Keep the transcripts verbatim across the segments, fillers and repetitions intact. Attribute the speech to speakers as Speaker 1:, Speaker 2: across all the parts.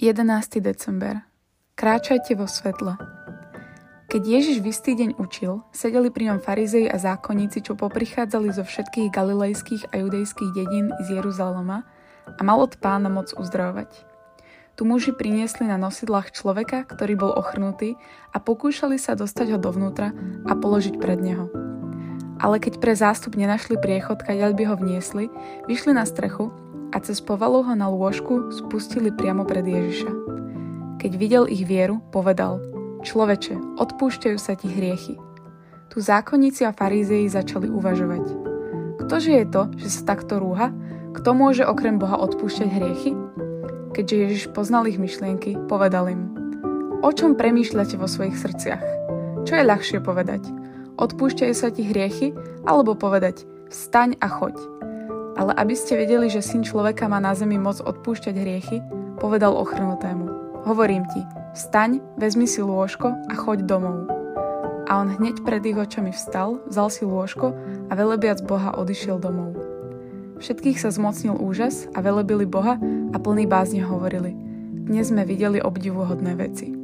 Speaker 1: jedenásteho december. Kráčajte vo svetle. Keď Ježiš v istý deň učil, sedeli pri ňom farizei a zákonníci, čo poprichádzali zo všetkých galilejských a judejských dedín z Jeruzalema a mal od Pána moc uzdravovať. Tu muži priniesli na nosidlách človeka, ktorý bol ochrnutý a pokúšali sa dostať ho dovnútra a položiť pred neho. Ale keď pre zástup nenašli priechod, kadeľ by ho vniesli, vyšli na strechu a cez povalu ho na lôžku spustili priamo pred Ježiša. Keď videl ich vieru, povedal: Človeče, odpúšťajú sa ti hriechy. Tu zákonníci a farizei začali uvažovať. Ktože je to, že sa takto rúha? Kto môže okrem Boha odpúšťať hriechy? Keďže Ježiš poznal ich myšlienky, povedal im: O čom premýšľate vo svojich srdciach? Čo je ľahšie povedať? Odpúšťajú sa ti hriechy? Alebo povedať: Vstaň a choď. Ale aby ste vedeli, že Syn človeka má na zemi moc odpúšťať hriechy, povedal ochrnutému: Hovorím ti, vstaň, vezmi si lôžko a choď domov. A on hneď pred ich očami vstal, vzal si lôžko a velebiac Boha odišiel domov. Všetkých sa zmocnil úžas a velebili Boha a plný bázne hovorili: Dnes sme videli obdivuhodné veci.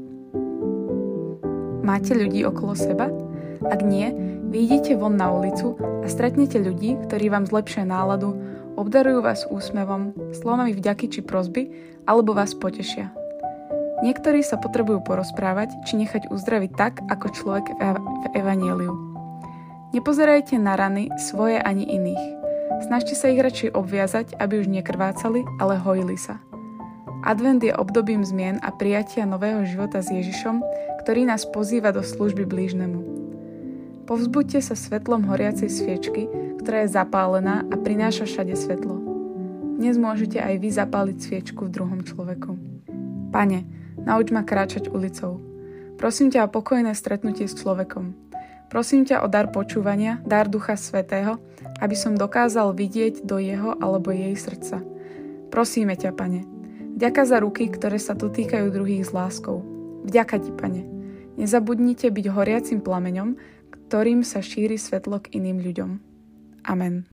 Speaker 1: Máte ľudí okolo seba? Ak nie, vyjdite von na ulicu a stretnete ľudí, ktorí vám zlepšia náladu, obdarujú vás úsmevom, slovami vďaky či prosby, alebo vás potešia. Niektorí sa potrebujú porozprávať či nechať uzdraviť tak, ako človek v, ev- v evanjeliu. Nepozerajte na rany svoje ani iných. Snažte sa ich radšej obviazať, aby už nekrvácali, ale hojili sa. Advent je obdobím zmien a prijatia nového života s Ježišom, ktorý nás pozýva do služby blížnemu. Povzbuďte sa svetlom horiacej sviečky, ktorá je zapálená a prináša všade svetlo. Dnes môžete aj vy zapáliť sviečku v druhom človeku. Pane, nauč ma kráčať ulicou. Prosím ťa o pokojné stretnutie s človekom. Prosím ťa o dar počúvania, dar Ducha Svätého, aby som dokázal vidieť do jeho alebo jej srdca. Prosíme ťa, Pane. Vďaka za ruky, ktoré sa dotýkajú druhých s láskou. Vďaka ti, Pane. Nezabudnite byť horiacim plameňom, ktorým sa šíri svetlo k iným ľuďom. Amen.